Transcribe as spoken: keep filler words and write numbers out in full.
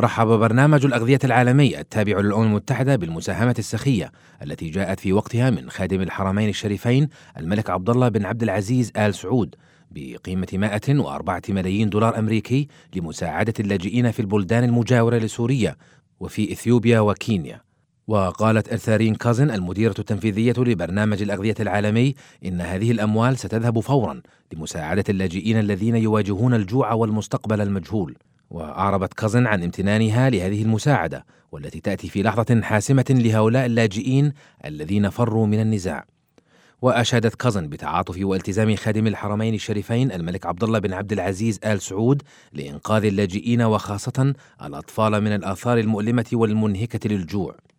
رحب برنامج الأغذية العالمي التابع للأمم المتحدة بالمساهمة السخية التي جاءت في وقتها من خادم الحرمين الشريفين الملك عبد الله بن عبد العزيز آل سعود بقيمة مائة وأربعة ملايين دولار أمريكي لمساعدة اللاجئين في البلدان المجاورة لسوريا وفي إثيوبيا وكينيا. وقالت إرثارين كازن المديرة التنفيذية لبرنامج الأغذية العالمي إن هذه الأموال ستذهب فورا لمساعدة اللاجئين الذين يواجهون الجوع والمستقبل المجهول. وأعربت كازن عن امتنانها لهذه المساعدة والتي تأتي في لحظة حاسمة لهؤلاء اللاجئين الذين فروا من النزاع. وأشادت كازن بتعاطف والتزام خادم الحرمين الشريفين الملك عبد الله بن عبد العزيز آل سعود لإنقاذ اللاجئين وخاصة الأطفال من الآثار المؤلمة والمنهكة للجوع.